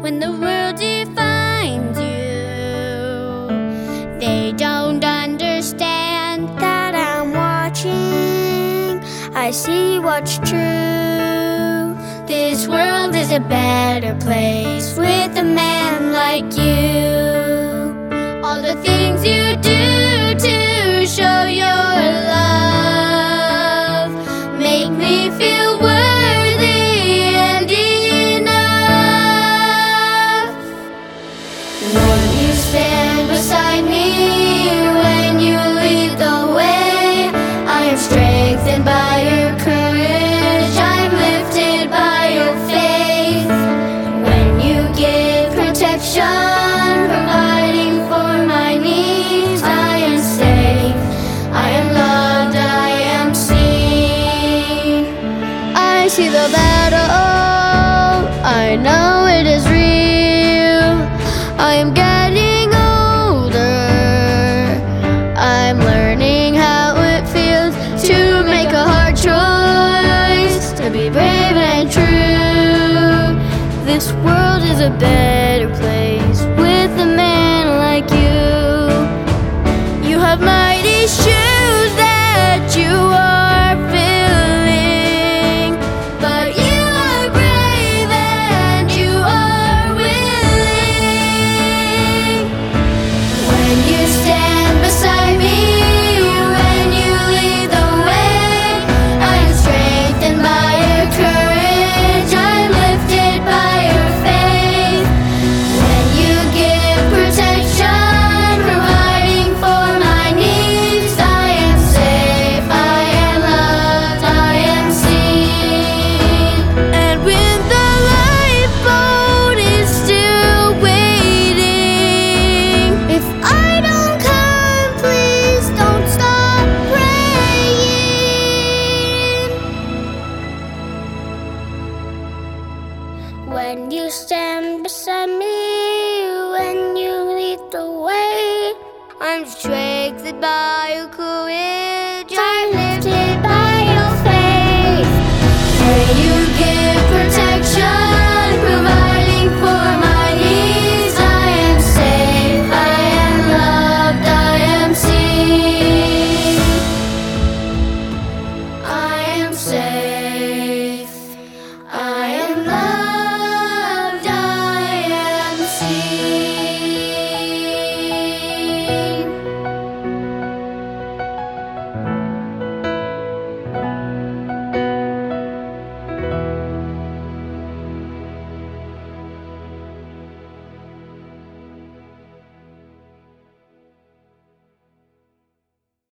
when the world defines you. They don't understand that I'm watching. I see what's true. This world is a better place with a man like you. All the things you do to show your love make me feel worthy and enough. Won't you stand beside me when you lead the way? I am strengthened by your courage, I'm lifted by your faith. When you give protection, providing for my needs, I am safe, I am loved, I am seen. I see the battle, I know it is real. I am getting older, I'm learning how it feels to make a hard choice, to be brave and true. This world is a better place with a man like you. You have mighty shoes that you are filling, but you are brave and you are willing. When you stand beside me, when you lead the way, I am strengthened by your courage, I'm lifted by your faith. When you give protection, providing for my needs, I am safe, I am loved, I am seen. And when the lifeboat is still waiting, if I don't come, please don't stop praying. When you stand beside me, when you lead the way, I'm strengthened by your courage,